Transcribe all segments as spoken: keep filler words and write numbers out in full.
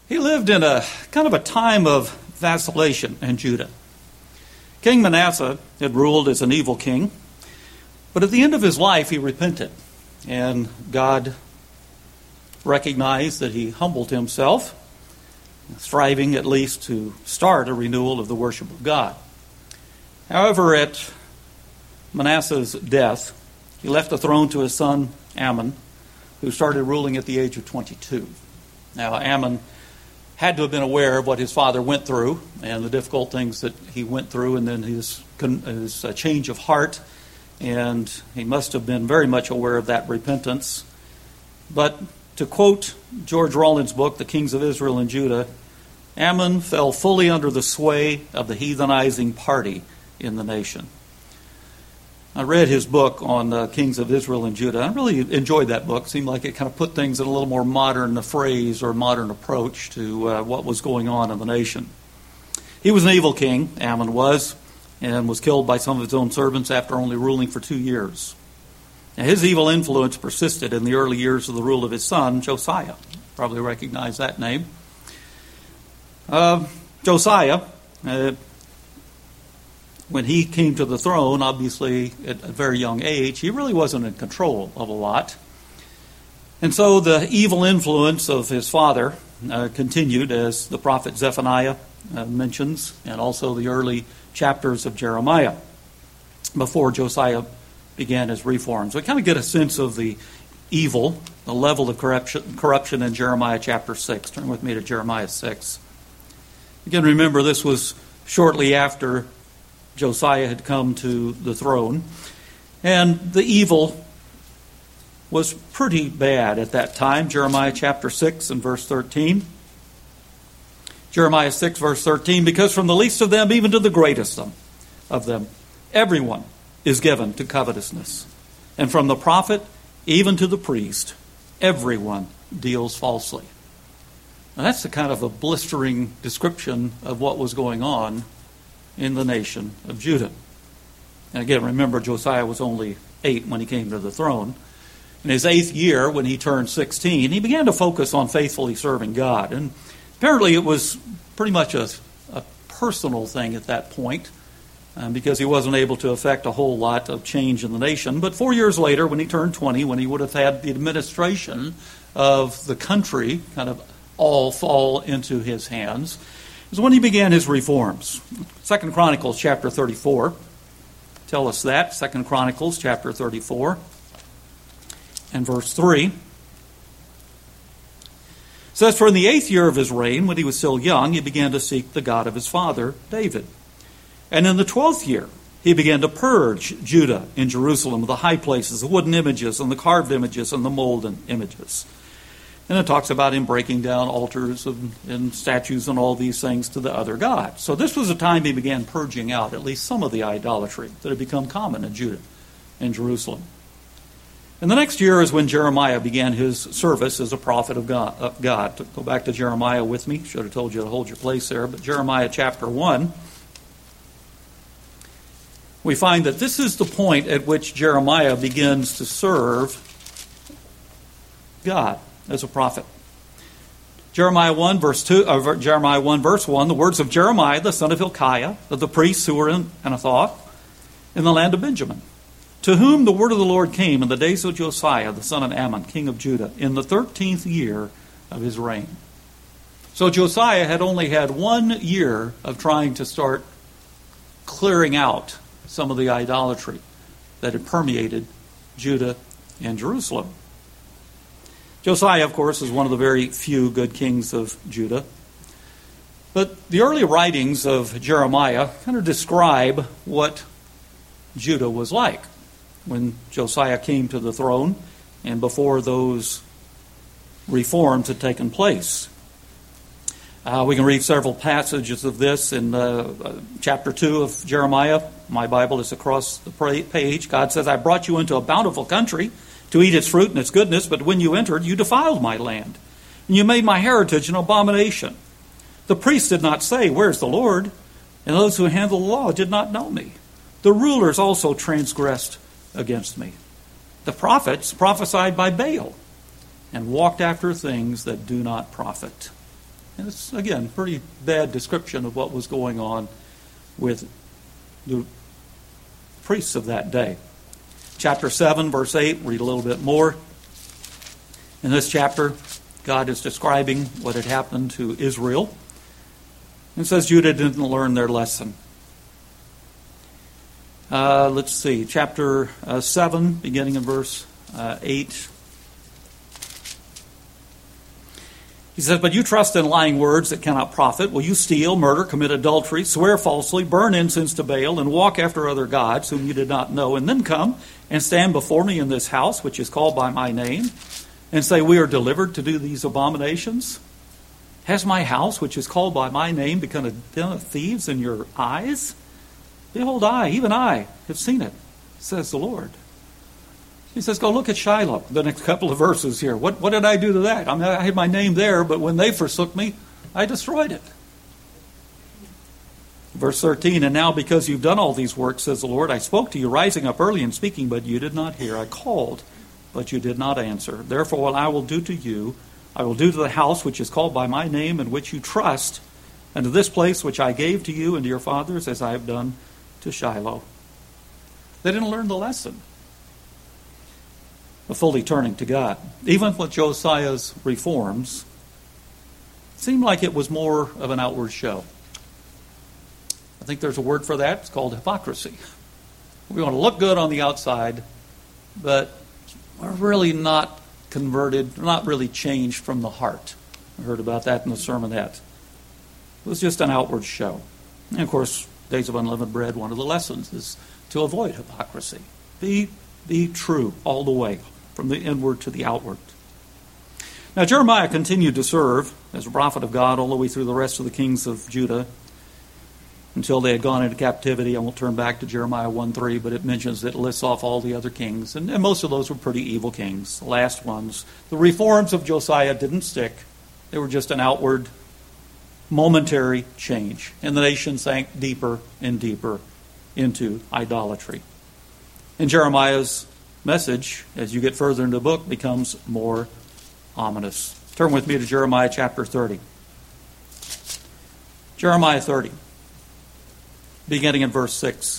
He lived in a kind of a time of vacillation in Judah. King Manasseh had ruled as an evil king, but at the end of his life he repented, and God recognized that he humbled himself, striving at least to start a renewal of the worship of God. However, at Manasseh's death, he left the throne to his son Amon, who started ruling at the age of twenty-two. Now, Amon had to have been aware of what his father went through and the difficult things that he went through, and then his, his uh, change of heart, and he must have been very much aware of that repentance. But to quote George Rawlins' book, The Kings of Israel and Judah, Amon fell fully under the sway of the heathenizing party in the nation. I read his book on uh, Kings of Israel and Judah. I really enjoyed that book. It seemed like it kind of put things in a little more modern phrase or modern approach to uh, what was going on in the nation. He was an evil king, Amon was, and was killed by some of his own servants after only ruling for two years. Now, his evil influence persisted in the early years of the rule of his son, Josiah. Probably recognize that name. Uh, Josiah... Uh, When he came to the throne, obviously at a very young age, he really wasn't in control of a lot. And so the evil influence of his father uh, continued, as the prophet Zephaniah uh, mentions, and also the early chapters of Jeremiah, before Josiah began his reforms. We kind of get a sense of the evil, the level of corruption, corruption in Jeremiah chapter six. Turn with me to Jeremiah six. Again, remember, this was shortly after Josiah had come to the throne, and the evil was pretty bad at that time. Jeremiah chapter six and verse thirteen. Jeremiah six verse thirteen, because from the least of them even to the greatest of them, everyone is given to covetousness. And from the prophet even to the priest, everyone deals falsely. Now that's the kind of a blistering description of what was going on in the nation of Judah. And again, remember, Josiah was only eight when he came to the throne. In his eighth year, when he turned sixteen, he began to focus on faithfully serving God. And apparently it was pretty much a, a personal thing at that point, um, because he wasn't able to affect a whole lot of change in the nation. But four years later, when he turned twenty, when he would have had the administration of the country kind of all fall into his hands, is when he began his reforms. Second Chronicles chapter thirty-four tell us that. Second Chronicles chapter thirty-four and verse three. It says, for in the eighth year of his reign, when he was still young, he began to seek the God of his father, David. And in the twelfth year, he began to purge Judah and Jerusalem of the high places, the wooden images and the carved images and the molten images. And it talks about him breaking down altars and, and statues and all these things to the other gods. So this was a time he began purging out at least some of the idolatry that had become common in Judah and Jerusalem. And the next year is when Jeremiah began his service as a prophet of God. Of God. Go back to Jeremiah with me. Should have told you to hold your place there. But Jeremiah chapter one, we find that this is the point at which Jeremiah begins to serve God as a prophet. Jeremiah one verse two, uh, Jeremiah one verse one, the words of Jeremiah the son of Hilkiah, of the priests who were in Anathoth, in the land of Benjamin, to whom the word of the Lord came in the days of Josiah the son of Ammon, king of Judah, in the thirteenth year of his reign. So Josiah had only had one year of trying to start clearing out some of the idolatry that had permeated Judah and Jerusalem. Josiah, of course, is one of the very few good kings of Judah. But the early writings of Jeremiah kind of describe what Judah was like when Josiah came to the throne and before those reforms had taken place. Uh, we can read several passages of this in uh, chapter two of Jeremiah. My Bible is across the page. God says, I brought you into a bountiful country to eat its fruit and its goodness, but when you entered, you defiled my land, and you made my heritage an abomination. The priests did not say, where's the Lord? And those who handle the law did not know me. The rulers also transgressed against me. The prophets prophesied by Baal and walked after things that do not profit. And it's, again, pretty bad description of what was going on with the priests of that day. Chapter seven, verse eight, read a little bit more. In this chapter, God is describing what had happened to Israel. It says Judah didn't learn their lesson. Uh, let's see, chapter uh, seven, beginning in verse uh, eight. He says, but you trust in lying words that cannot profit. Will you steal, murder, commit adultery, swear falsely, burn incense to Baal, and walk after other gods whom you did not know, and then come and stand before me in this house, which is called by my name, and say, we are delivered to do these abominations? Has my house, which is called by my name, become a den of thieves in your eyes? Behold, I, even I, have seen it, says the Lord. He says, go look at Shiloh, the next couple of verses here. What, what did I do to that? I mean, I had my name there, but when they forsook me, I destroyed it. Verse thirteen, and now because you've done all these works, says the Lord, I spoke to you rising up early and speaking, but you did not hear. I called, but you did not answer. Therefore, what I will do to you, I will do to the house which is called by my name, in which you trust, and to this place which I gave to you and to your fathers, as I have done to Shiloh. They didn't learn the lesson of fully turning to God. Even with Josiah's reforms, it seemed like it was more of an outward show. I think there's a word for that. It's called hypocrisy. We want to look good on the outside, but we're really not converted, not really changed from the heart. I heard about that in the sermonette. It was just an outward show. And of course, Days of Unleavened Bread, one of the lessons is to avoid hypocrisy. Be, be true all the way, from the inward to the outward. Now, Jeremiah continued to serve as a prophet of God all the way through the rest of the kings of Judah until they had gone into captivity. I won't turn back to Jeremiah one three, but it mentions that it lists off all the other kings, and, and most of those were pretty evil kings, the last ones. The reforms of Josiah didn't stick. They were just an outward, momentary change, and the nation sank deeper and deeper into idolatry. And Jeremiah's message, as you get further into the book, becomes more ominous. Turn with me to Jeremiah chapter thirty. Jeremiah thirty, beginning in verse six.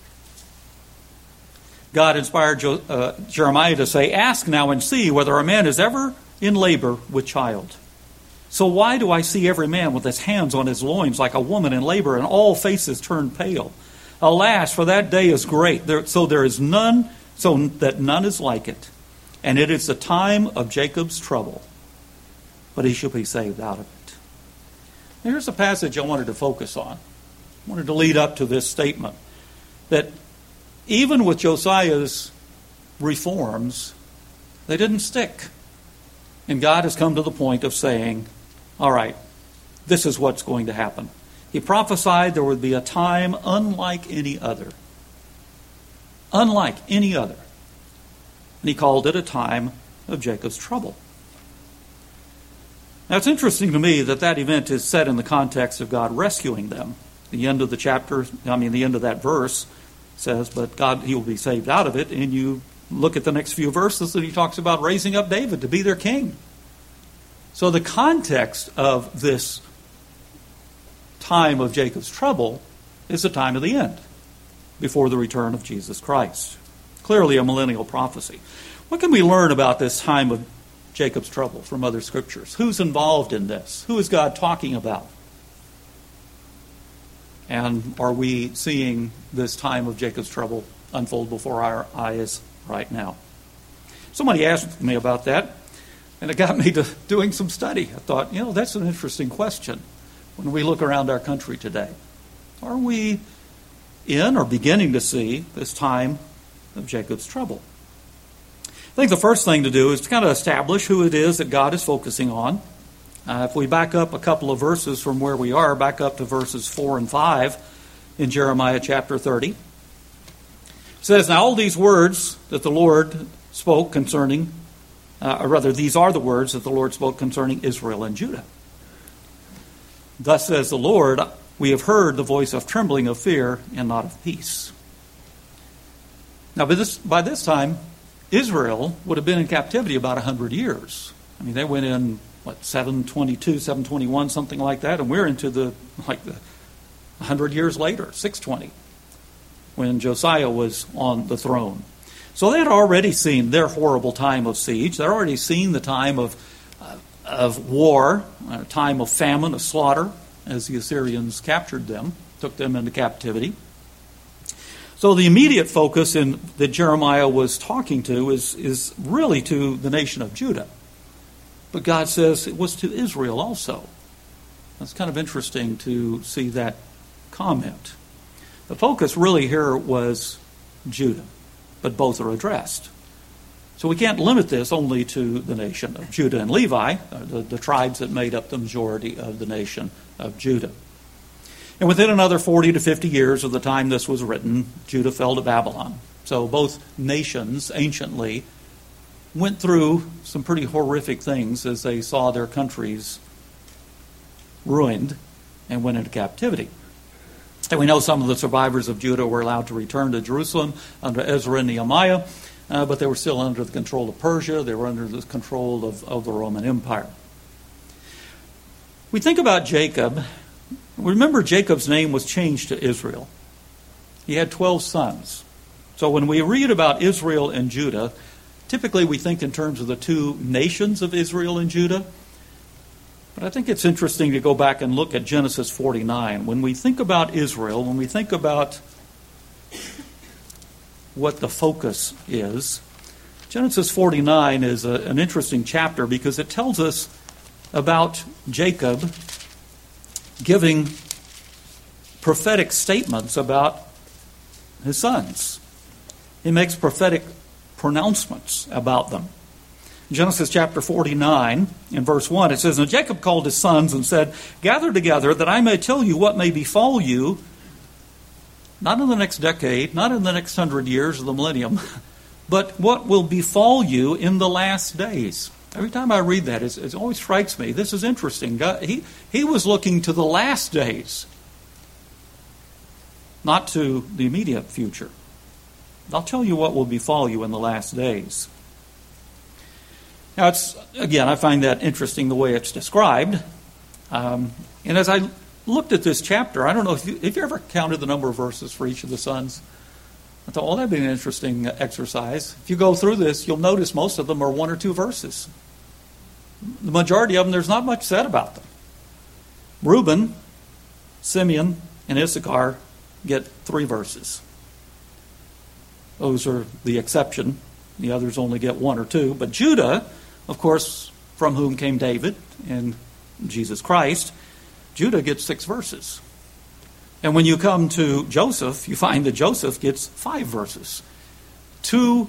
God inspired Jo- uh, Jeremiah to say, ask now and see whether a man is ever in labor with child. So why do I see every man with his hands on his loins like a woman in labor, and all faces turned pale? Alas, for that day is great, there, so there is none so that none is like it. And it is the time of Jacob's trouble, but he shall be saved out of it. Now, here's a passage I wanted to focus on. I wanted to lead up to this statement, that even with Josiah's reforms, they didn't stick. And God has come to the point of saying, all right, this is what's going to happen. He prophesied there would be a time unlike any other. Unlike any other. And he called it a time of Jacob's trouble. Now it's interesting to me that that event is set in the context of God rescuing them. The end of the chapter, I mean the end of that verse says, but God, he will be saved out of it. And you look at the next few verses and he talks about raising up David to be their king. So the context of this time of Jacob's trouble is the time of the end, before the return of Jesus Christ. Clearly a millennial prophecy. What can we learn about this time of Jacob's trouble from other scriptures? Who's involved in this? Who is God talking about? And are we seeing this time of Jacob's trouble unfold before our eyes right now? Somebody asked me about that, and it got me to doing some study. I thought, you know, that's an interesting question when we look around our country today. Are we in or beginning to see this time of Jacob's trouble? I think the first thing to do is to kind of establish who it is that God is focusing on. Uh, if we back up a couple of verses from where we are, back up to verses four and five in Jeremiah chapter thirty. It says, now all these words that the Lord spoke concerning, uh, or rather these are the words that the Lord spoke concerning Israel and Judah. Thus says the Lord, we have heard the voice of trembling of fear and not of peace. Now by this, by this time, Israel would have been in captivity about one hundred years. I mean, they went in what, seven twenty-two, seven twenty-one, something like that, and we're into the, like the one hundred years later, six twenty, when Josiah was on the throne. So they had already seen their horrible time of siege. They'd already seen the time of, uh, of war, a time of famine, of slaughter, as the Assyrians captured them, took them into captivity. So the immediate focus in, that Jeremiah was talking to is, is really to the nation of Judah. But God says it was to Israel also. That's kind of interesting to see that comment. The focus really here was Judah, but both are addressed. So we can't limit this only to the nation of Judah and Levi, the, the tribes that made up the majority of the nation of Judah. And within another forty to fifty years of the time this was written, Judah fell to Babylon. So both nations anciently went through some pretty horrific things as they saw their countries ruined and went into captivity. And we know some of the survivors of Judah were allowed to return to Jerusalem under Ezra and Nehemiah, uh, but they were still under the control of Persia. They were under the control of, of the Roman Empire. We think about Jacob. Remember, Jacob's name was changed to Israel. He had twelve sons. So when we read about Israel and Judah, typically we think in terms of the two nations of Israel and Judah. But I think it's interesting to go back and look at Genesis forty-nine. When we think about Israel, when we think about what the focus is, Genesis forty-nine is a, an interesting chapter because it tells us about Jacob giving prophetic statements about his sons. He makes prophetic pronouncements about them. Genesis chapter forty-nine, in verse one, it says, "And Jacob called his sons and said, 'Gather together, that I may tell you what may befall you, not in the next decade, not in the next hundred years of the millennium, but what will befall you in the last days.'" Every time I read that, it, it always strikes me. This is interesting. God, he, he was looking to the last days, not to the immediate future. I'll tell you what will befall you in the last days. Now, it's again, I find that interesting the way it's described. Um, and as I looked at this chapter, I don't know if you, if you ever counted the number of verses for each of the sons. I thought, well, that'd be an interesting exercise. If you go through this, you'll notice most of them are one or two verses. The majority of them, there's not much said about them. Reuben, Simeon, and Issachar get three verses. Those are the exception. The others only get one or two. But Judah, of course, from whom came David and Jesus Christ, Judah gets six verses. And when you come to Joseph, you find that Joseph gets five verses. Two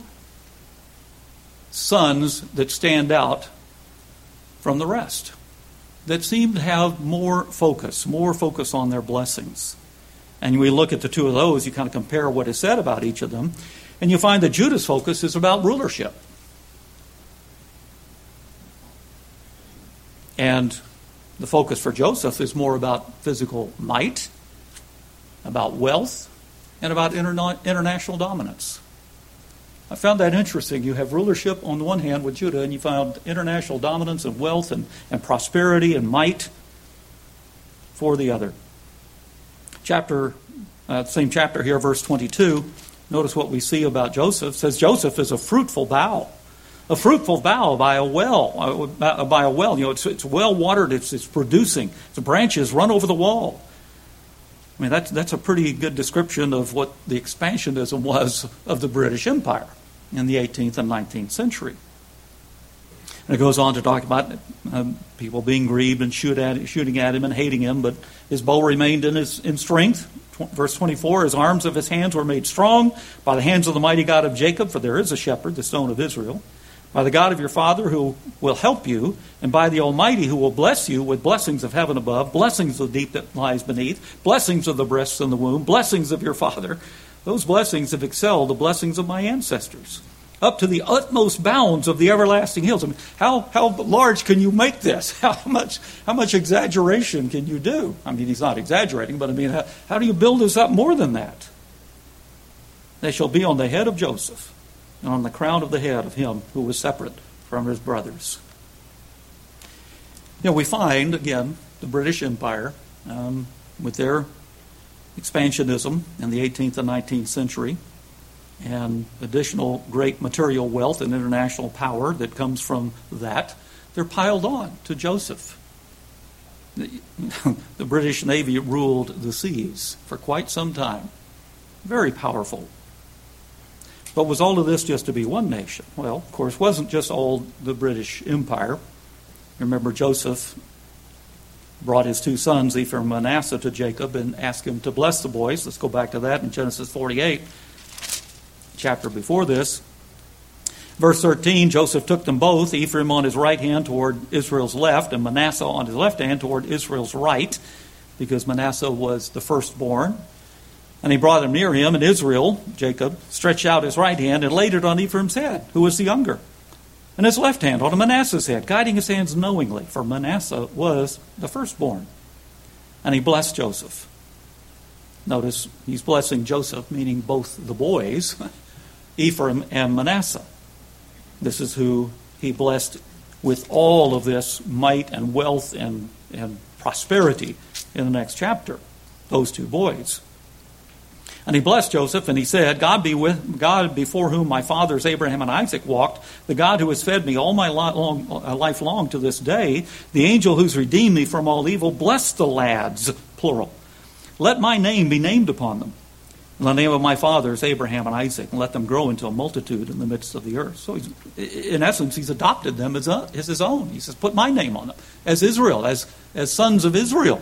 sons that stand out from the rest, that seem to have more focus, more focus on their blessings. And we look at the two of those, you kind of compare what is said about each of them, and you find that Judah's focus is about rulership. And the focus for Joseph is more about physical might, about wealth, and about interna- international dominance. I found that interesting. You have rulership on the one hand with Judah, and you found international dominance and wealth and, and prosperity and might for the other. Chapter, uh, same chapter here, verse twenty-two. Notice what we see about Joseph. It says Joseph is a fruitful bough. A fruitful bough by a well. Uh, by a well. You know, it's, it's well watered. It's, it's producing. The branches run over the wall. I mean, that's, that's a pretty good description of what the expansionism was of the British Empire in the eighteenth and nineteenth century. And it goes on to talk about um, people being grieved and shoot at, shooting at him and hating him, but his bow remained in his in strength. Verse twenty-four, "His arms of his hands were made strong by the hands of the mighty God of Jacob, for there is a shepherd, the stone of Israel. By the God of your father who will help you, and by the Almighty who will bless you with blessings of heaven above, blessings of the deep that lies beneath, blessings of the breasts and the womb, blessings of your father. Those blessings have excelled the blessings of my ancestors, up to the utmost bounds of the everlasting hills." I mean, how, how large can you make this? How much how much exaggeration can you do? I mean, he's not exaggerating, but I mean, how, how do you build this up more than that? "They shall be on the head of Joseph, and on the crown of the head of him who was separate from his brothers." You know, we find, again, the British Empire, um, with their expansionism in the eighteenth and nineteenth century, and additional great material wealth and international power that comes from that, they're piled on to Joseph. The British Navy ruled the seas for quite some time. Very powerful. But was all of this just to be one nation? Well, of course, it wasn't just all the British Empire. Remember, Joseph brought his two sons, Ephraim and Manasseh, to Jacob and asked him to bless the boys. Let's go back to that in Genesis forty-eight, chapter before this. Verse thirteen, Joseph took them both, Ephraim on his right hand toward Israel's left, and Manasseh on his left hand toward Israel's right, because Manasseh was the firstborn. And he brought them near him, and Israel, Jacob, stretched out his right hand and laid it on Ephraim's head, who was the younger, and his left hand on Manasseh's head, guiding his hands knowingly, for Manasseh was the firstborn. And he blessed Joseph. Notice he's blessing Joseph, meaning both the boys, Ephraim and Manasseh. This is who he blessed with all of this might and wealth and, and prosperity in the next chapter, those two boys. And he blessed Joseph, and he said, God be with God before whom my fathers Abraham and Isaac walked, the God who has fed me all my long, uh, life long to this day, the angel who's redeemed me from all evil, bless the lads, plural. Let my name be named upon them, in the name of my fathers Abraham and Isaac, and let them grow into a multitude in the midst of the earth. So he's, in essence, he's adopted them as, a, as his own. He says, put my name on them, as Israel, as, as sons of Israel.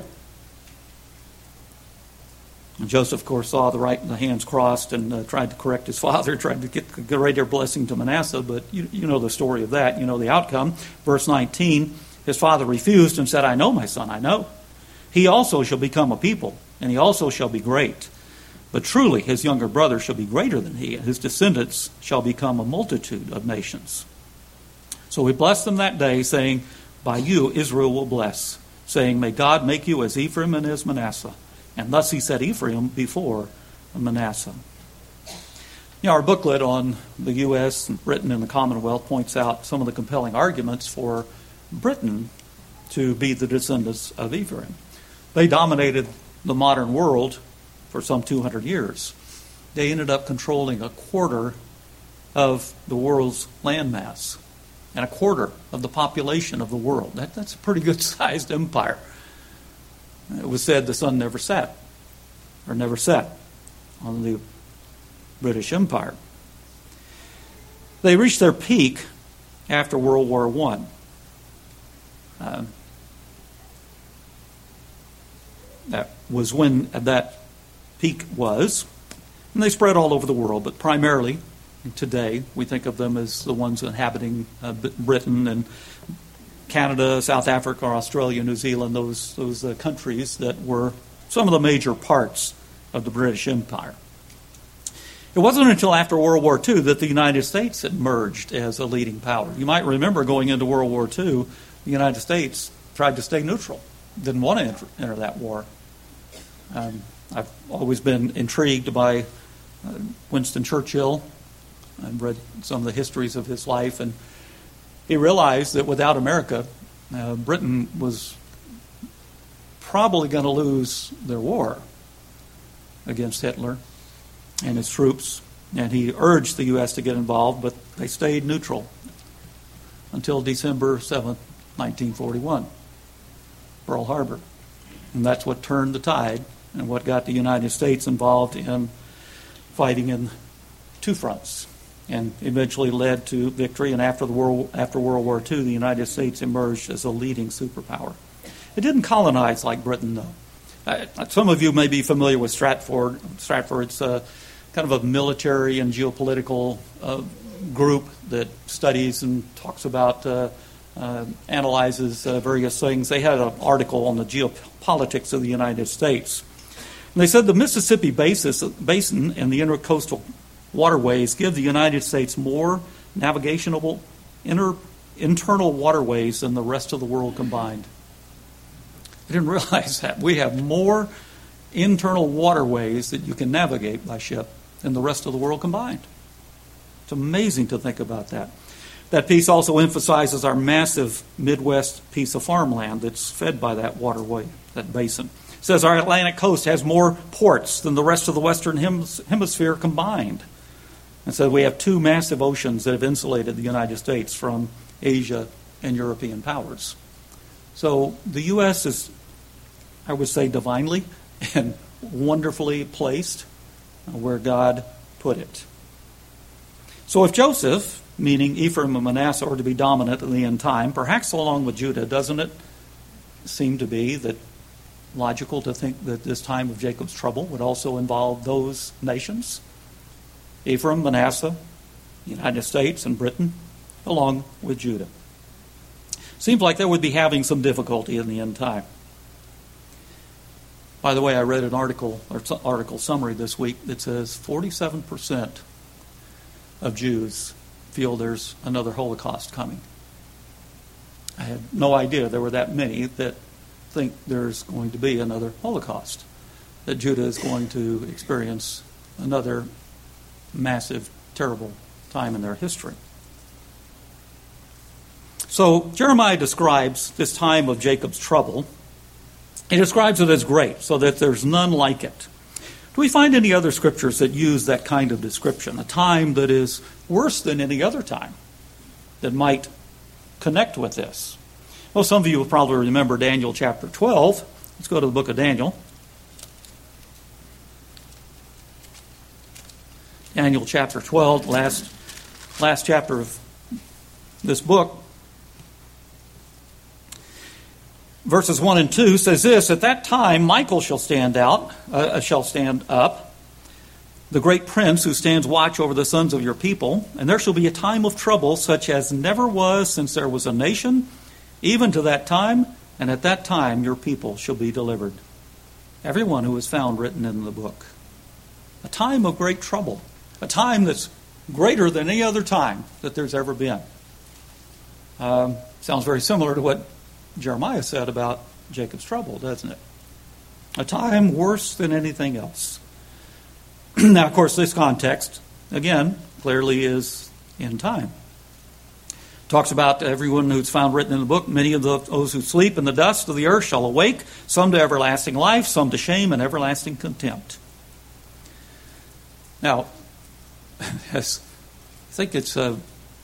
And Joseph, of course, saw the right the hands crossed and uh, tried to correct his father, tried to get the greater blessing to Manasseh, but you, you know the story of that. You know the outcome. Verse nineteen, his father refused and said, I know, my son, I know. He also shall become a people, and he also shall be great. But truly his younger brother shall be greater than he, and his descendants shall become a multitude of nations. So he blessed them that day, saying, by you Israel will bless, saying, may God make you as Ephraim and as Manasseh. And thus he set Ephraim before Manasseh. You know, our booklet on the U S and Britain and the Commonwealth points out some of the compelling arguments for Britain to be the descendants of Ephraim. They dominated the modern world for some two hundred years. They ended up controlling a quarter of the world's landmass and a quarter of the population of the world. That, that's a pretty good-sized empire. It was said the sun never set, or never set, on the British Empire. They reached their peak after World War One. Uh, that was when that peak was. And they spread all over the world, but primarily today we think of them as the ones inhabiting uh, Britain and Canada, South Africa, Australia, New Zealand, those those uh, countries that were some of the major parts of the British Empire. It wasn't until after World War Two that the United States emerged as a leading power. You might remember going into World War Two, the United States tried to stay neutral, didn't want to enter, enter that war. Um, I've always been intrigued by uh, Winston Churchill. I've read some of the histories of his life, and he realized that without America, uh, Britain was probably going to lose their war against Hitler and his troops. And he urged the U S to get involved, but they stayed neutral until December seventh, nineteen forty-one, Pearl Harbor. And that's what turned the tide and what got the United States involved in fighting in two fronts, and eventually led to victory. And after the world, after World War Two, the United States emerged as a leading superpower. It didn't colonize like Britain, though. Uh, some of you may be familiar with Stratford. Stratford, it's a, kind of a military and geopolitical uh, group that studies and talks about, uh, uh, analyzes uh, various things. They had an article on the geopolitics of the United States. And they said the Mississippi basis, Basin and the intercoastal waterways give the United States more navigationable inter, internal waterways than the rest of the world combined. I didn't realize that. We have more internal waterways that you can navigate by ship than the rest of the world combined. It's amazing to think about that. That piece also emphasizes our massive Midwest piece of farmland that's fed by that waterway, that basin. It says our Atlantic coast has more ports than the rest of the Western Hemisphere combined. And so we have two massive oceans that have insulated the United States from Asia and European powers. So the U S is, I would say, divinely and wonderfully placed where God put it. So if Joseph, meaning Ephraim and Manasseh, are to be dominant in the end time, perhaps along with Judah, doesn't it seem to be that logical to think that this time of Jacob's trouble would also involve those nations? Ephraim, Manasseh, the United States, and Britain, along with Judah. Seems like they would be having some difficulty in the end time. By the way, I read an article or article summary this week that says forty-seven percent of Jews feel there's another Holocaust coming. I had no idea there were that many that think there's going to be another Holocaust, that Judah is going to experience another massive, terrible time in their history. So Jeremiah describes this time of Jacob's trouble. He describes it as great, so that there's none like it. Do we find any other scriptures that use that kind of description? A time that is worse than any other time that might connect with this? Well, some of you will probably remember Daniel chapter twelve. Let's go to the book of Daniel. Daniel chapter twelve, last, last chapter of this book. Verses one and two says this: At that time Michael shall stand out, uh, shall stand up, the great prince who stands watch over the sons of your people, and there shall be a time of trouble such as never was since there was a nation, even to that time, and at that time your people shall be delivered. Everyone who is found written in the book. A time of great trouble. A time that's greater than any other time that there's ever been. Um, sounds very similar to what Jeremiah said about Jacob's trouble, doesn't it? A time worse than anything else. Now, of course, this context, again, clearly is in time. Talks about everyone who's found written in the book. Many of those who sleep in the dust of the earth shall awake, some to everlasting life, some to shame and everlasting contempt. Now, I think it's a...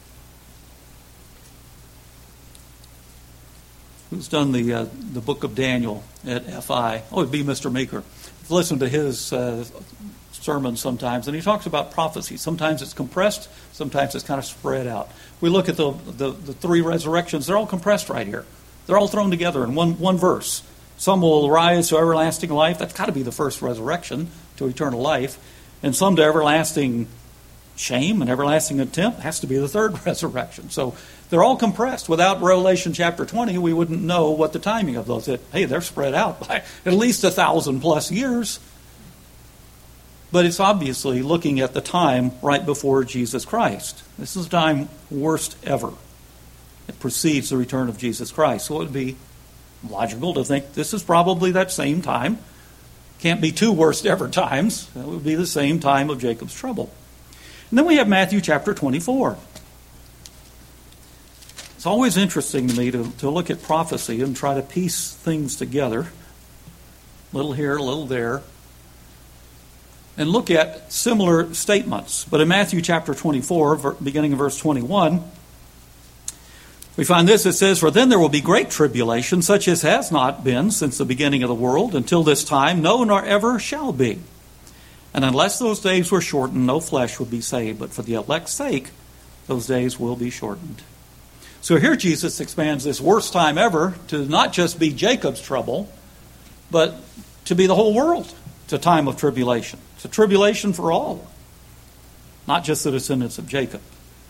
Who's done the uh, the book of Daniel at F I? Oh, it'd be Mister Meeker. I've listened to his uh, sermons sometimes, and he talks about prophecy. Sometimes it's compressed, sometimes it's kind of spread out. We look at the, the, the three resurrections, they're all compressed right here. They're all thrown together in one, one verse. Some will rise to everlasting life. That's got to be the first resurrection, to eternal life. And some to everlasting shame and everlasting contempt. Has to be the third resurrection. So they're all compressed. Without Revelation chapter twenty, we wouldn't know what the timing of those is. Hey, they're spread out by at least a thousand plus years. But it's obviously looking at the time right before Jesus Christ. This is the time worst ever. It precedes the return of Jesus Christ. So it would be logical to think this is probably that same time. Can't be two worst ever times. That would be the same time of Jacob's trouble. And then we have Matthew chapter twenty-four. It's always interesting to me to, to look at prophecy and try to piece things together. A little here, a little there. And look at similar statements. But in Matthew chapter twenty-four, beginning in verse twenty-one, we find this. It says, For then there will be great tribulation, such as has not been since the beginning of the world, until this time, no nor ever shall be. And unless those days were shortened, no flesh would be saved. But for the elect's sake, those days will be shortened. So here Jesus expands this worst time ever to not just be Jacob's trouble, but to be the whole world. It's a time of tribulation. It's a tribulation for all, not just the descendants of Jacob.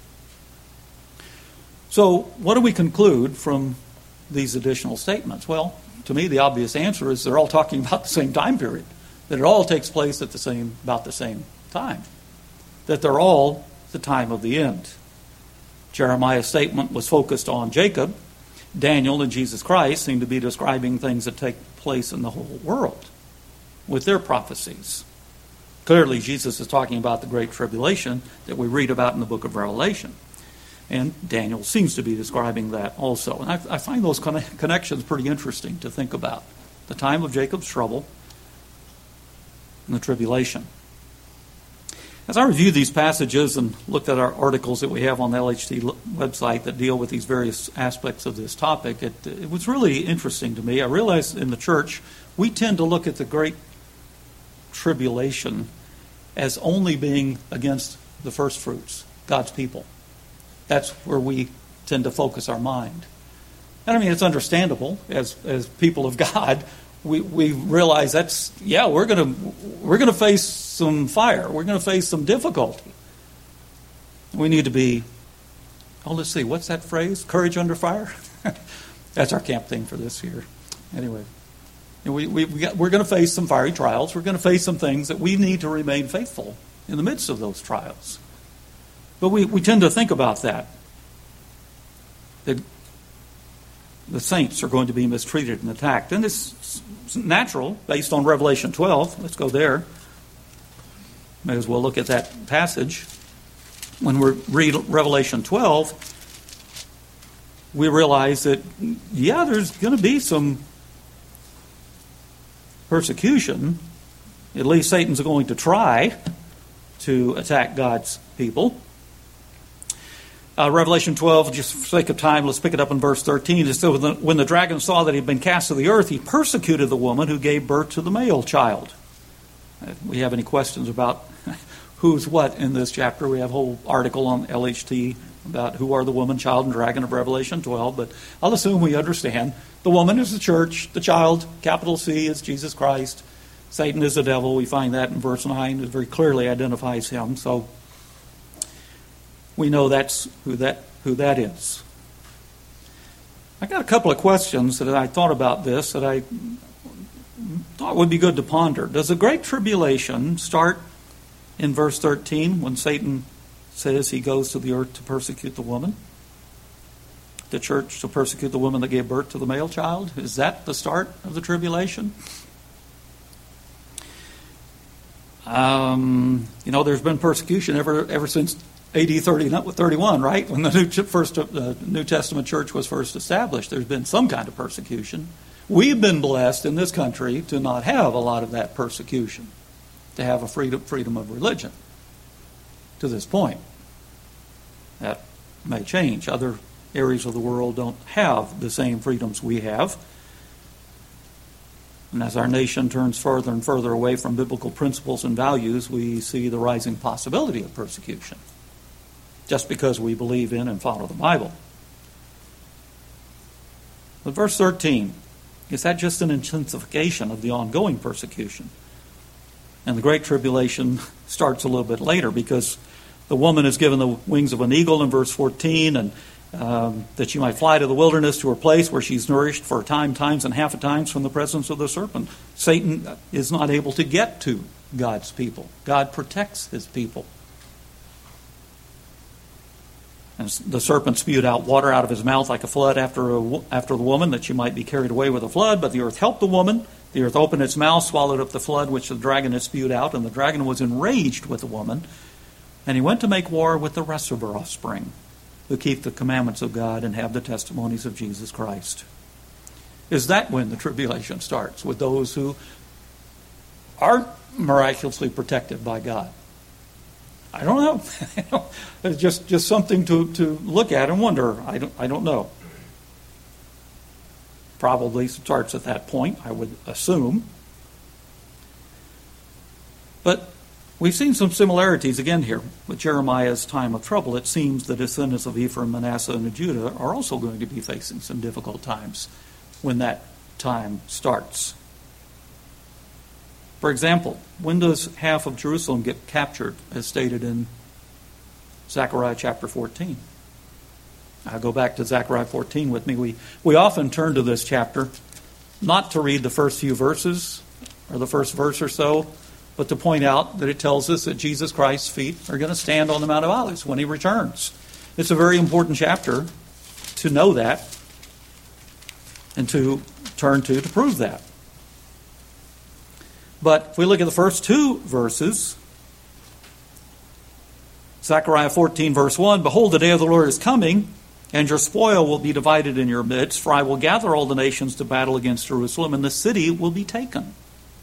So what do we conclude from these additional statements? Well, to me, the obvious answer is they're all talking about the same time period, that it all takes place at the same, about the same time, that they're all the time of the end. Jeremiah's statement was focused on Jacob. Daniel and Jesus Christ seem to be describing things that take place in the whole world with their prophecies. Clearly, Jesus is talking about the Great Tribulation that we read about in the book of Revelation. And Daniel seems to be describing that also. And I, I find those conne- connections pretty interesting to think about. The time of Jacob's trouble and the tribulation. As I reviewed these passages and looked at our articles that we have on the L H T website that deal with these various aspects of this topic, it, it was really interesting to me. I realized in the church, we tend to look at the Great Tribulation as only being against the first fruits, God's people. That's where we tend to focus our mind. And I mean, it's understandable as as people of God. We we realize that's yeah we're gonna we're gonna face some fire. We're gonna face some difficulty. We need to be. Oh, let's see. What's that phrase? Courage under fire. That's our camp thing for this year. Anyway, we we, we got, we're going to face some fiery trials. We're going to face some things that we need to remain faithful in the midst of those trials. But we, we tend to think about that. That the saints are going to be mistreated and attacked. And it's natural, based on Revelation twelve. Let's go there. May as well look at that passage. When we read Revelation twelve, we realize that, yeah, there's going to be some persecution. At least Satan's going to try to attack God's people. Uh, Revelation twelve, just for sake of time, let's pick it up in verse thirteen. It says, when the dragon saw that he had been cast to the earth, he persecuted the woman who gave birth to the male child. If we have any questions about who's what in this chapter, we have a whole article on L H T about who are the woman, child, and dragon of Revelation twelve. But I'll assume we understand. The woman is the church. The child, capital C, is Jesus Christ. Satan is the devil. We find that in verse nine. It very clearly identifies him. So we know that's who that who that is. I got a couple of questions that I thought about this that I thought would be good to ponder. Does the Great Tribulation start in verse thirteen when Satan says he goes to the earth to persecute the woman? The church to persecute the woman that gave birth to the male child? Is that the start of the tribulation? Um, you know, there's been persecution ever ever since A D thirty-one, right? When the New, first, uh, New Testament church was first established, there's been some kind of persecution. We've been blessed in this country to not have a lot of that persecution, to have a freedom, freedom of religion to this point. That may change. Other areas of the world don't have the same freedoms we have. And as our nation turns further and further away from biblical principles and values, we see the rising possibility of persecution, just because we believe in and follow the Bible. But verse thirteen, is that just an intensification of the ongoing persecution? And the Great Tribulation starts a little bit later, because the woman is given the wings of an eagle in verse fourteen, and um, that she might fly to the wilderness to her place where she's nourished for a time, times, and half a times from the presence of the serpent. Satan is not able to get to God's people. God protects his people. And the serpent spewed out water out of his mouth like a flood after a, after the woman, that she might be carried away with a flood. But the earth helped the woman. The earth opened its mouth, swallowed up the flood which the dragon had spewed out, and the dragon was enraged with the woman. And he went to make war with the rest of her offspring, who keep the commandments of God and have the testimonies of Jesus Christ. Is that when the tribulation starts? With those who aren't miraculously protected by God? I don't know. It's just, just something to, to look at and wonder. I don't, I don't know. Probably starts at that point, I would assume. But we've seen some similarities again here with Jeremiah's time of trouble. It seems the descendants of Ephraim, Manasseh, and Judah are also going to be facing some difficult times when that time starts. For example, when does half of Jerusalem get captured, as stated in Zechariah chapter fourteen? I'll go back to Zechariah fourteen with me. We, we often turn to this chapter not to read the first few verses or the first verse or so, but to point out that it tells us that Jesus Christ's feet are going to stand on the Mount of Olives when he returns. It's a very important chapter to know that and to turn to to prove that. But if we look at the first two verses, Zechariah fourteen, verse one, behold, the day of the Lord is coming, and your spoil will be divided in your midst, for I will gather all the nations to battle against Jerusalem, and the city will be taken.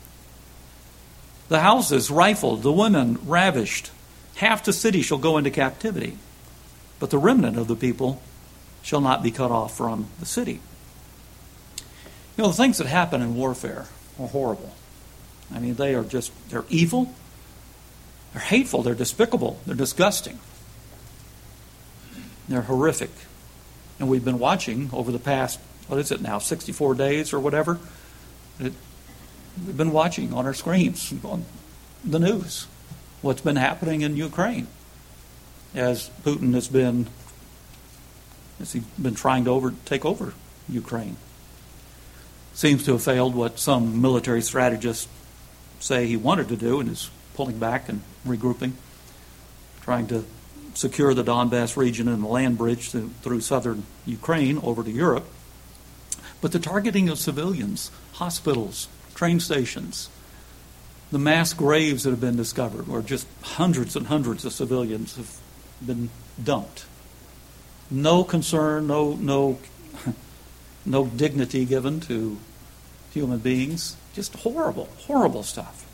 The houses rifled, the women ravished. Half the city shall go into captivity, but the remnant of the people shall not be cut off from the city. You know, the things that happen in warfare are horrible. I mean, they are just, they're evil, they're hateful, they're despicable, they're disgusting. They're horrific. And we've been watching over the past, what is it now, sixty-four days or whatever? It, we've been watching on our screens, on the news, what's been happening in Ukraine as Putin has been, as he's been trying to over, take over Ukraine. Seems to have failed what some military strategists say he wanted to do, and is pulling back and regrouping, trying to secure the Donbass region and the land bridge to, through southern Ukraine over to Europe. But the targeting of civilians, hospitals, train stations, the mass graves that have been discovered, where just hundreds and hundreds of civilians have been dumped. No concern, no no no dignity given to human beings. Just horrible, horrible stuff.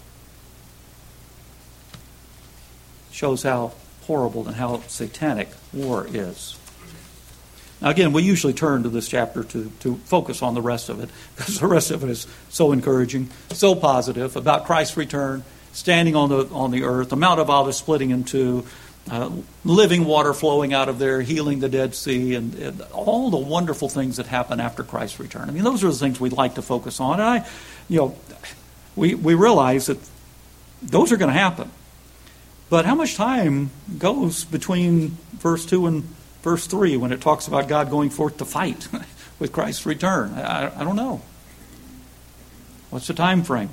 Shows how horrible and how satanic war is. Now again, we usually turn to this chapter to, to focus on the rest of it, because the rest of it is so encouraging, so positive, about Christ's return, standing on the on the earth, the Mount of Olives splitting in two, uh, living water flowing out of there, healing the Dead Sea, and, and all the wonderful things that happen after Christ's return. I mean, those are the things we'd like to focus on. And I, you know, we we realize that those are going to happen. But how much time goes between verse two and verse three when it talks about God going forth to fight with Christ's return? I, I don't know. What's the time frame?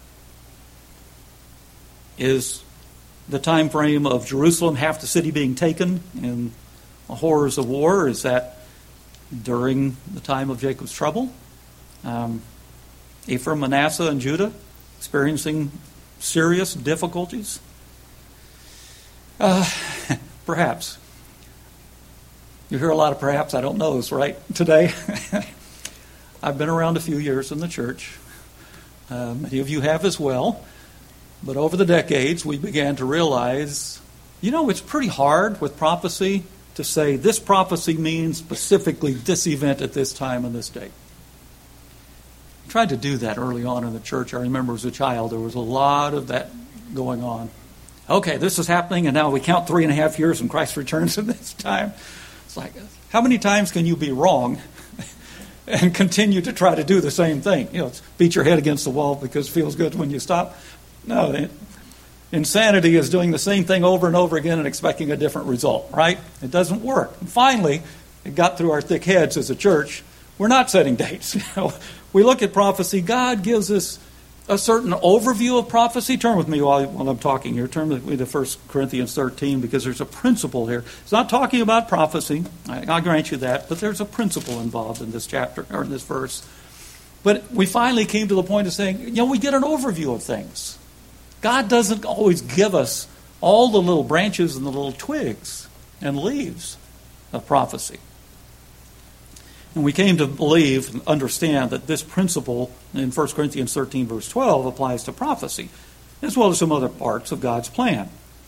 Is the time frame of Jerusalem, half the city being taken in the horrors of war, is that during the time of Jacob's trouble? Um, Ephraim, Manasseh, and Judah experiencing serious difficulties? Uh, perhaps. You hear a lot of perhaps, I don't knows, right, today? I've been around a few years in the church. Uh, many of you have as well. But over the decades, we began to realize, you know, it's pretty hard with prophecy to say this prophecy means specifically this event at this time and this date. I tried to do that early on in the church. I remember as a child, there was a lot of that going on. Okay, this is happening, and now we count three and a half years and Christ returns at this time. It's like, how many times can you be wrong and continue to try to do the same thing? You know, it's beat your head against the wall because it feels good when you stop. No, it, insanity is doing the same thing over and over again and expecting a different result, right? It doesn't work. And finally, it got through our thick heads as a church. We're not setting dates. You know, we look at prophecy. God gives us a certain overview of prophecy. Turn with me while, while I'm talking here. Turn with me to First Corinthians thirteen, because there's a principle here. It's not talking about prophecy. I, I'll grant you that. But there's a principle involved in this chapter, or in this verse. But we finally came to the point of saying, you know, we get an overview of things. God doesn't always give us all the little branches and the little twigs and leaves of prophecy. And we came to believe and understand that this principle in First Corinthians thirteen, verse twelve, applies to prophecy, as well as some other parts of God's plan.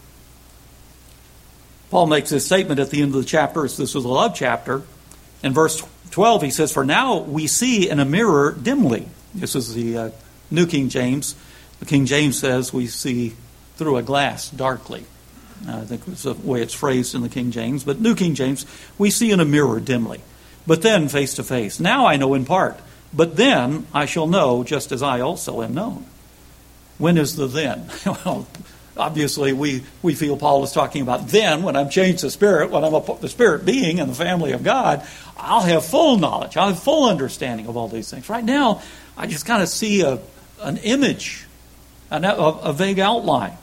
Paul makes this statement at the end of the chapter. This is a love chapter. In verse twelve, he says, "For now we see in a mirror dimly." This is the uh, New King James. The King James says we see through a glass darkly. Uh, I think that's the way it's phrased in the King James. But New King James, we see in a mirror dimly. But then face to face. Now I know in part. But then I shall know just as I also am known. When is the then? Well, obviously we, we feel Paul is talking about then, when I'm changed the Spirit, when I'm a, the Spirit being in the family of God, I'll have full knowledge. I'll have full understanding of all these things. Right now, I just kind of see a an image, an, a, a vague outline.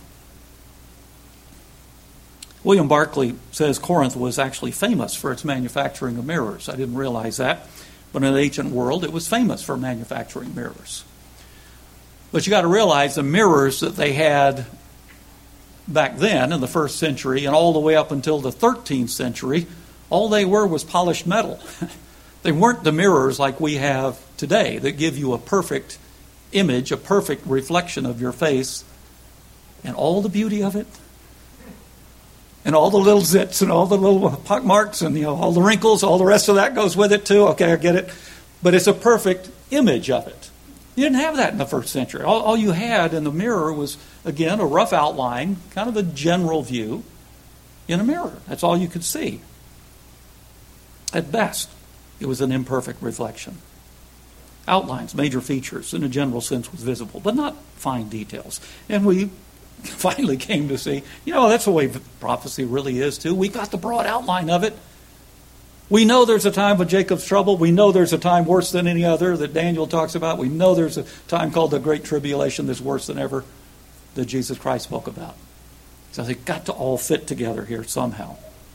William Barclay says Corinth was actually famous for its manufacturing of mirrors. I didn't realize that. But in the ancient world, it was famous for manufacturing mirrors. But you got to realize the mirrors that they had back then in the first century and all the way up until the thirteenth century, all they were was polished metal. They weren't the mirrors like we have today that give you a perfect image, a perfect reflection of your face and all the beauty of it. And all the little zits and all the little pock marks and, you know, all the wrinkles, all the rest of that goes with it too. Okay, I get it. But it's a perfect image of it. You didn't have that in the first century. All, all you had in the mirror was, again, a rough outline, kind of a general view in a mirror. That's all you could see. At best, it was an imperfect reflection. Outlines, major features, in a general sense, was visible, but not fine details. And we finally came to see, you know, that's the way prophecy really is too. We got the broad outline of it. We know there's a time of Jacob's trouble. We know there's a time worse than any other that Daniel talks about. We know there's a time called the Great Tribulation that's worse than ever that Jesus Christ spoke about. So they got to all fit together here somehow.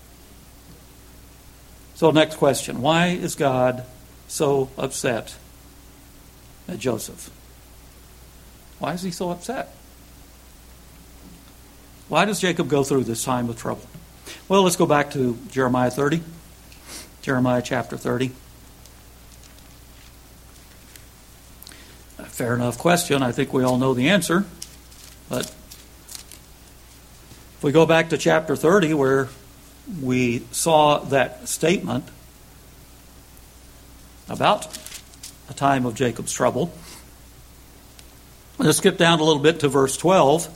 So next question. Why is God so upset at Joseph? Why is he so upset? Why does Jacob go through this time of trouble? Well, let's go back to Jeremiah thirty. Jeremiah chapter thirty. A fair enough question. I think we all know the answer. But if we go back to chapter thirty, where we saw that statement about a time of Jacob's trouble, let's skip down a little bit to verse twelve.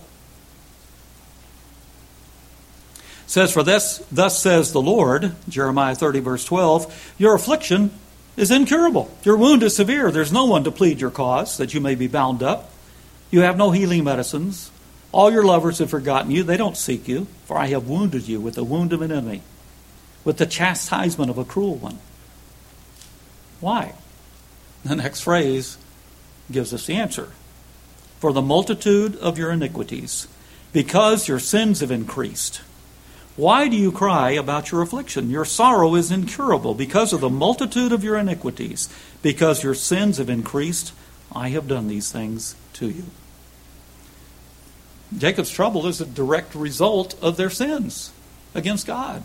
It says, "For this, thus says the Lord," Jeremiah thirty, verse twelve, "your affliction is incurable. Your wound is severe. There's no one to plead your cause, that you may be bound up. You have no healing medicines. All your lovers have forgotten you. They don't seek you. For I have wounded you with the wound of an enemy, with the chastisement of a cruel one." Why? The next phrase gives us the answer. "For the multitude of your iniquities, because your sins have increased. Why do you cry about your affliction? Your sorrow is incurable because of the multitude of your iniquities. Because your sins have increased, I have done these things to you." Jacob's trouble is a direct result of their sins against God.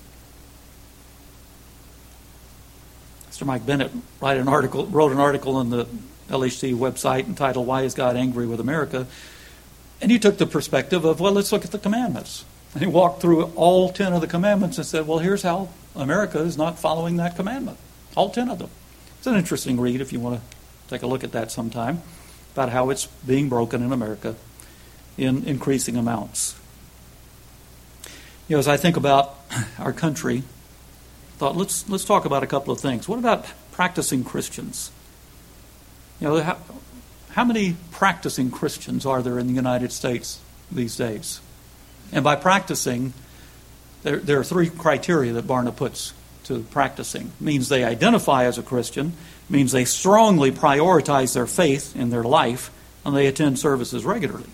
Mister Mike Bennett wrote an article, wrote an article on the L H C website entitled, "Why is God Angry with America?" And he took the perspective of, well, let's look at the commandments. And he walked through all ten of the commandments and said, well, here's how America is not following that commandment. All ten of them. It's an interesting read if you want to take a look at that sometime, about how it's being broken in America in increasing amounts. You know, as I think about our country, I thought let's let's talk about a couple of things. What about practicing Christians? You know, how, how many practicing Christians are there in the United States these days? And by practicing, there, there are three criteria that Barna puts to practicing. It means they identify as a Christian, means they strongly prioritize their faith in their life, and they attend services regularly.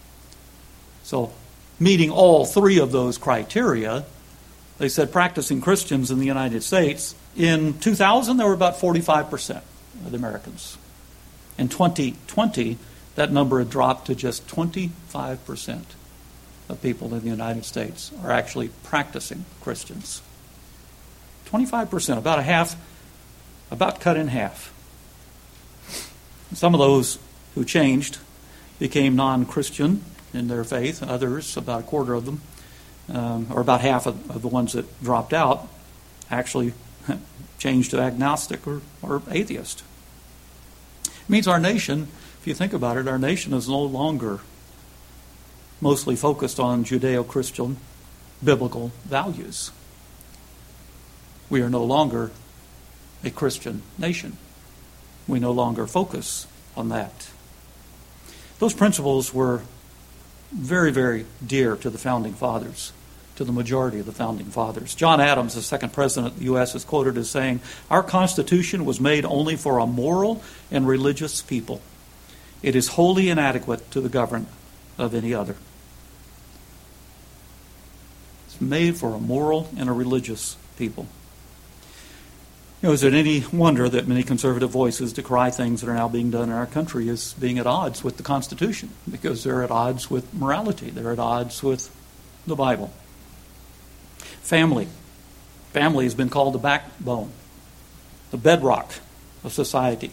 So, meeting all three of those criteria, they said practicing Christians in the United States, in two thousand, there were about forty-five percent of the Americans. In twenty twenty, that number had dropped to just twenty-five percent of people in the United States are actually practicing Christians. twenty-five percent, about a half, about cut in half. Some of those who changed became non-Christian in their faith. Others, about a quarter of them, um, or about half of, of the ones that dropped out, actually changed to agnostic or, or atheist. It means our nation, if you think about it, our nation is no longer mostly focused on Judeo-Christian biblical values. We are no longer a Christian nation. We no longer focus on that. Those principles were very, very dear to the Founding Fathers, to the majority of the Founding Fathers. John Adams, the second president of the U S, is quoted as saying, "Our Constitution was made only for a moral and religious people. It is wholly inadequate to the government of any other." It's made for a moral and a religious people. You know, is it any wonder that many conservative voices decry things that are now being done in our country as being at odds with the Constitution? Because they're at odds with morality. They're at odds with the Bible. Family. Family has been called the backbone, the bedrock of society.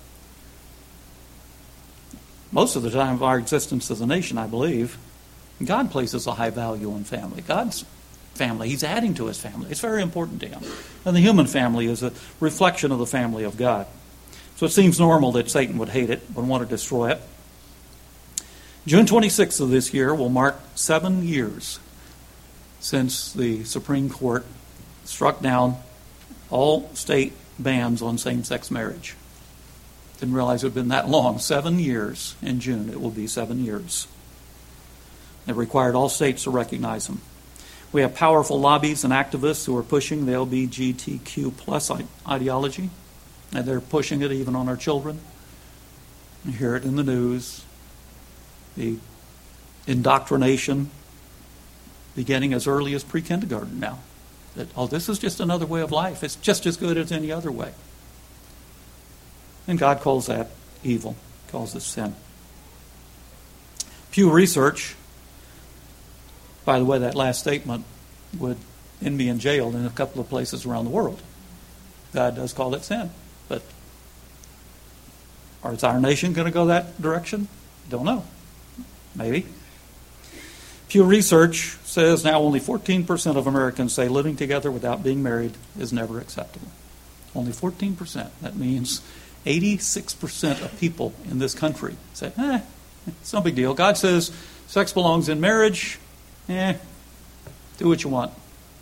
Most of the time of our existence as a nation, I believe, God places a high value on family. God's family, He's adding to His family. It's very important to Him. And the human family is a reflection of the family of God. So it seems normal that Satan would hate it, would want to destroy it. June twenty-sixth of this year will mark seven years since the Supreme Court struck down all state bans on same-sex marriage. Didn't realize it had been that long. Seven years in June. It will be seven years. It required all states to recognize them. We have powerful lobbies and activists who are pushing the L G B T Q plus ideology, and they're pushing it even on our children. You hear it in the news. The indoctrination beginning as early as pre-kindergarten now. That, oh, this is just another way of life. It's just as good as any other way. And God calls that evil, calls it sin. Pew Research, by the way, that last statement would end me in jail in a couple of places around the world. God does call it sin. But is our nation going to go that direction? Don't know. Maybe. Pew Research says now only fourteen percent of Americans say living together without being married is never acceptable. Only fourteen percent. That means eighty-six percent of people in this country say, eh, it's no big deal. God says sex belongs in marriage. Eh, do what you want.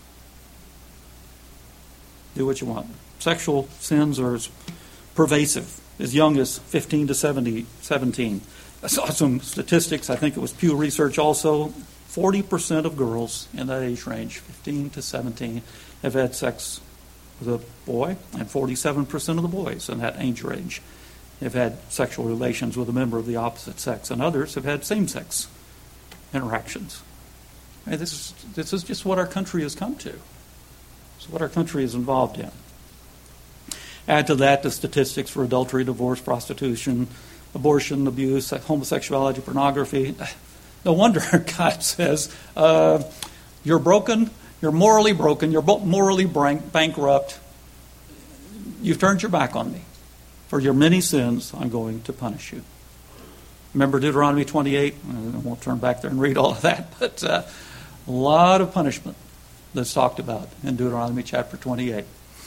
Do what you want. Sexual sins are as pervasive, as young as fifteen to seventeen. I saw some statistics. I think it was Pew Research also. forty percent of girls in that age range, fifteen to seventeen, have had sex with a boy, and forty-seven percent of the boys in that age range have had sexual relations with a member of the opposite sex, and others have had same-sex interactions. And this is this is just what our country has come to. It's what our country is involved in. Add to that the statistics for adultery, divorce, prostitution, abortion, abuse, homosexuality, pornography. No wonder God says, uh, you're broken, you're morally broken, you're morally bankrupt. You've turned your back on me. For your many sins, I'm going to punish you. Remember Deuteronomy twenty-eight? I won't turn back there and read all of that, but uh, a lot of punishment that's talked about in Deuteronomy chapter twenty-eight.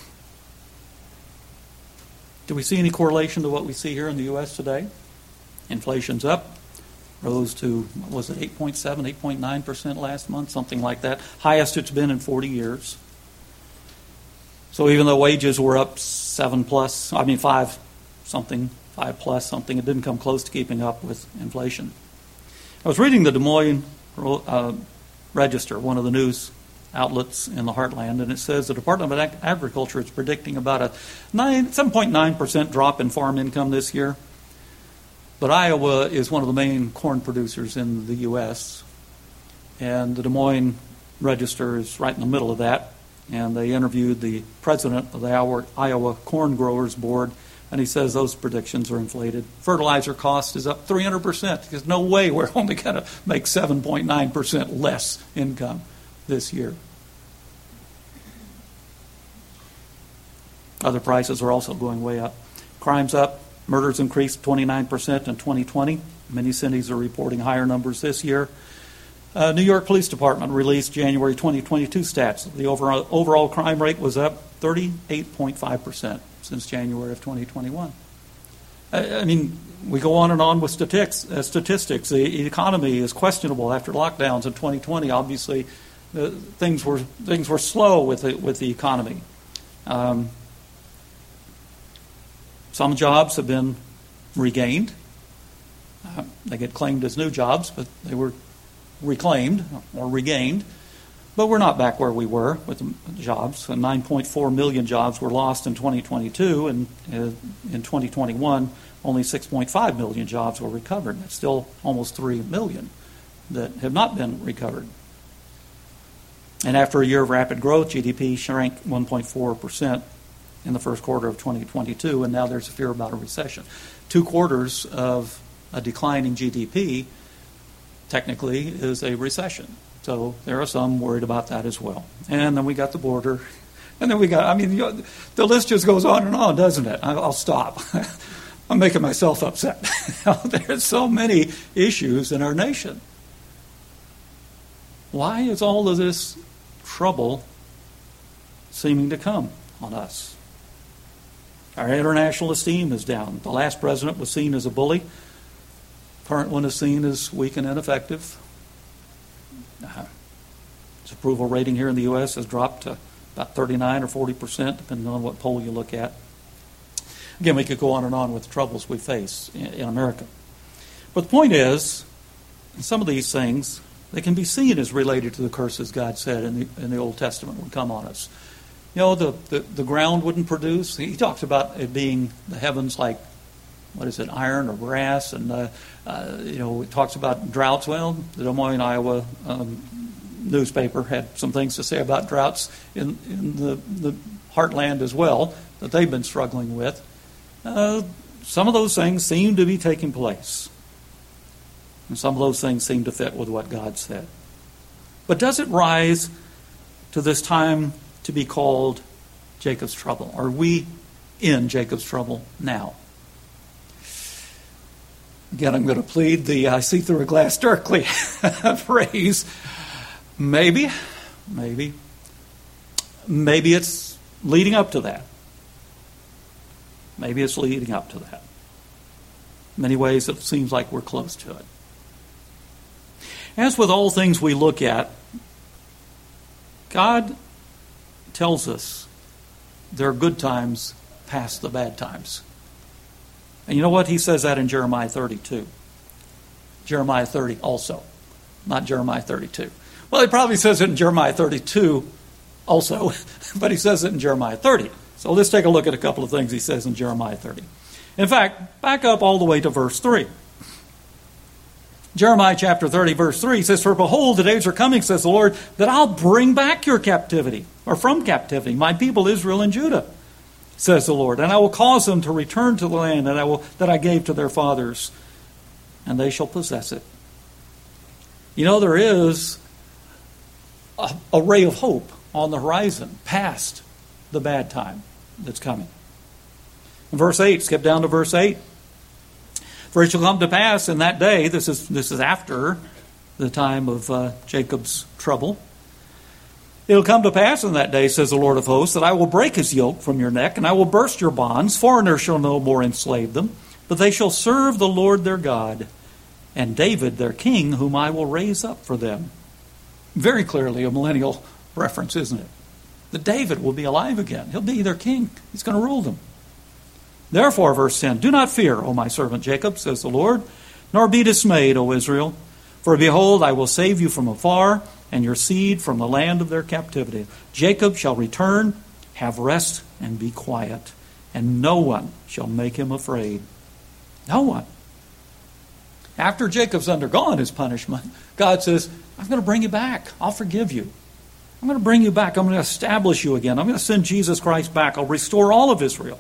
Do we see any correlation to what we see here in the U S today? Inflation's up, rose to, what was it, eight point seven, eight point nine percent last month, something like that. Highest it's been in forty years. So even though wages were up seven plus, I mean five something, five plus something, it didn't come close to keeping up with inflation. I was reading the Des Moines uh, Register, one of the news outlets in the heartland, and it says the Department of Ag- Agriculture is predicting about a nine, seven point nine percent drop in farm income this year. But Iowa is one of the main corn producers in the U S, and the Des Moines Register is right in the middle of that. And they interviewed the president of the Iowa Corn Growers Board, and he says those predictions are inflated. Fertilizer cost is up three hundred percent. There's no way we're only going to make seven point nine percent less income this year. Other prices are also going way up. Crime's up. Murders increased twenty-nine percent in twenty twenty. Many cities are reporting higher numbers this year. Uh, New York Police Department released January twenty twenty-two stats. The overall, overall crime rate was up thirty-eight point five percent since January of twenty twenty-one. I, I mean, we go on and on with statistics. Uh, statistics. The economy is questionable after lockdowns in twenty twenty. Obviously, uh, things were things were slow with the, with the economy. Um, some jobs have been regained. Uh, they get claimed as new jobs, but they were reclaimed or regained, but we're not back where we were with the jobs. And nine point four million jobs were lost in twenty twenty-two, and uh, in twenty twenty-one, only six point five million jobs were recovered. That's still almost three million that have not been recovered. And after a year of rapid growth, G D P shrank one point four percent in the first quarter of twenty twenty-two, and now there's a fear about a recession. Two quarters of a declining G D P, technically, is a recession. So there are some worried about that as well. And then we got the border. And then we got, I mean, you know, the list just goes on and on, doesn't it? I'll stop. I'm making myself upset. There's so many issues in our nation. Why is all of this trouble seeming to come on us? Our international esteem is down. The last president was seen as a bully. Current one is seen as weak and ineffective. Uh, his approval rating here in the U S has dropped to about thirty-nine or forty percent, depending on what poll you look at. Again, we could go on and on with the troubles we face in, in America. But the point is, some of these things, they can be seen as related to the curses God said in the, in the Old Testament would come on us. You know, the, the, the ground wouldn't produce. He talks about it being the heavens like, what is it, iron or brass, and, uh, uh, you know, it talks about droughts. Well, the Des Moines, Iowa um, newspaper had some things to say about droughts in, in the, the heartland as well that they've been struggling with. Uh, some of those things seem to be taking place. And some of those things seem to fit with what God said. But does it rise to this time to be called Jacob's trouble? Are we in Jacob's trouble now? Again, I'm going to plead the I see through a glass darkly phrase. Maybe, maybe. Maybe it's leading up to that. Maybe it's leading up to that. In many ways, it seems like we're close to it. As with all things we look at, God tells us there are good times past the bad times. And you know what? He says that in Jeremiah thirty-two. Jeremiah thirty also, not Jeremiah thirty-two. Well, he probably says it in Jeremiah thirty-two also, but he says it in Jeremiah thirty. So let's take a look at a couple of things he says in Jeremiah thirty. In fact, back up all the way to verse three. Jeremiah chapter thirty, verse three says, "For behold, the days are coming, says the Lord, that I'll bring back your captivity," or from captivity, "my people Israel and Judah, says the Lord, and I will cause them to return to the land that I will that I gave to their fathers, and they shall possess it." You know, there is a, a ray of hope on the horizon past the bad time that's coming. In verse eight, skip down to verse eight. "For it shall come to pass in that day," this is this is after the time of uh, Jacob's trouble. "It'll come to pass in that day, says the Lord of hosts, that I will break his yoke from your neck, and I will burst your bonds. Foreigners shall no more enslave them, but they shall serve the Lord their God, and David their king, whom I will raise up for them." Very clearly a millennial reference, isn't it? That David will be alive again. He'll be their king. He's going to rule them. "Therefore," verse ten, "do not fear, O my servant Jacob, says the Lord, nor be dismayed, O Israel. For behold, I will save you from afar, and your seed from the land of their captivity. Jacob shall return, have rest, and be quiet, and no one shall make him afraid." No one. After Jacob's undergone his punishment, God says, "I'm going to bring you back. I'll forgive you. I'm going to bring you back. I'm going to establish you again. I'm going to send Jesus Christ back. I'll restore all of Israel."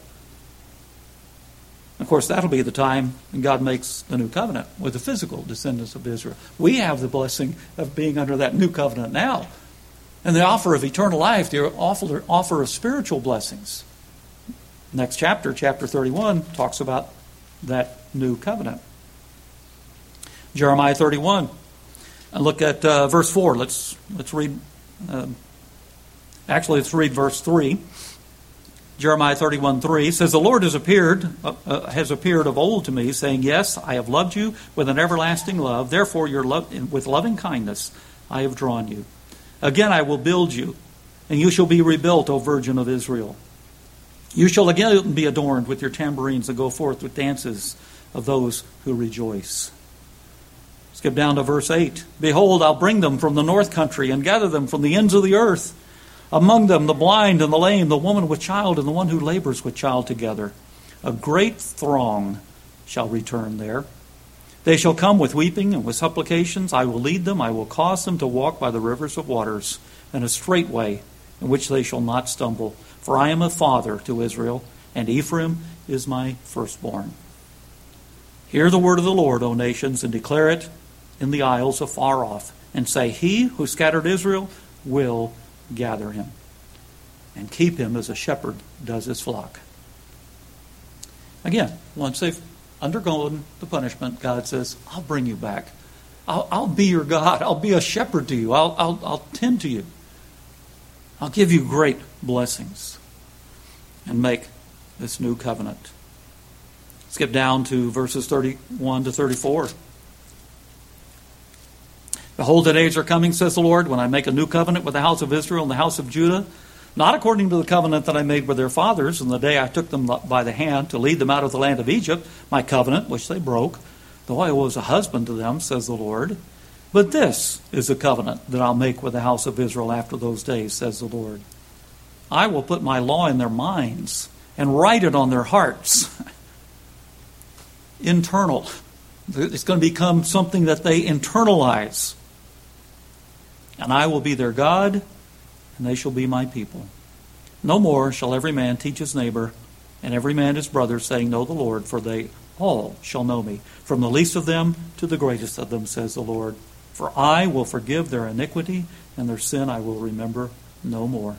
Of course, that'll be the time when God makes the new covenant with the physical descendants of Israel. We have the blessing of being under that new covenant now. And the offer of eternal life, the offer, offer of spiritual blessings. Next chapter, chapter thirty-one, talks about that new covenant. Jeremiah thirty-one. And look at uh, verse four. Let's, let's read... Uh, actually, let's read verse three. Jeremiah thirty-one three says, "The Lord has appeared uh, uh, has appeared of old to me, saying, Yes, I have loved you with an everlasting love. Therefore, your love, with loving kindness I have drawn you. Again I will build you, and you shall be rebuilt, O Virgin of Israel. You shall again be adorned with your tambourines and go forth with dances of those who rejoice." Skip down to verse eight. "Behold, I'll bring them from the north country and gather them from the ends of the earth. Among them the blind and the lame, the woman with child and the one who labors with child together. A great throng shall return there. They shall come with weeping and with supplications. I will lead them. I will cause them to walk by the rivers of waters in a straight way in which they shall not stumble. For I am a father to Israel, and Ephraim is my firstborn. Hear the word of the Lord, O nations, and declare it in the isles afar off, and say, He who scattered Israel will gather him, and keep him as a shepherd does his flock. Again, once they've undergone the punishment, God says, I'll bring you back. I'll, I'll be your God. I'll be a shepherd to you. I'll, I'll, I'll tend to you. I'll give you great blessings and make this new covenant. Skip down to verses thirty-one to thirty-four. Behold, the days are coming, says the Lord, when I make a new covenant with the house of Israel and the house of Judah, not according to the covenant that I made with their fathers in the day I took them by the hand to lead them out of the land of Egypt, my covenant, which they broke, though I was a husband to them, says the Lord. But this is the covenant that I'll make with the house of Israel after those days, says the Lord. I will put my law in their minds and write it on their hearts. Internal. It's going to become something that they internalize. And I will be their God, and they shall be my people. No more shall every man teach his neighbor, and every man his brother, saying, Know the Lord, for they all shall know me, from the least of them to the greatest of them, says the Lord. For I will forgive their iniquity, and their sin I will remember no more.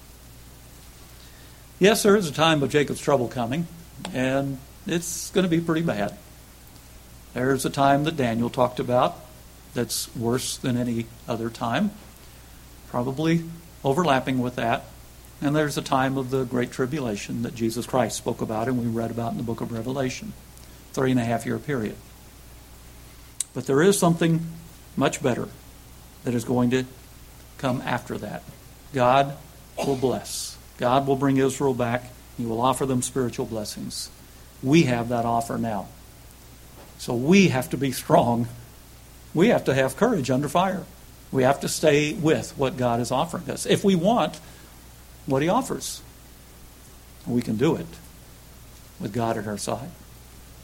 Yes, there is a time of Jacob's trouble coming, and it's going to be pretty bad. There's a time that Daniel talked about that's worse than any other time, probably overlapping with that. And there's a time of the Great Tribulation that Jesus Christ spoke about and we read about in the book of Revelation, three and a half year period. But there is something much better that is going to come after that. God will bless. God will bring Israel back. He will offer them spiritual blessings. We have that offer now. So we have to be strong. We have to have courage under fire. We have to stay with what God is offering us. If we want what He offers, we can do it with God at our side.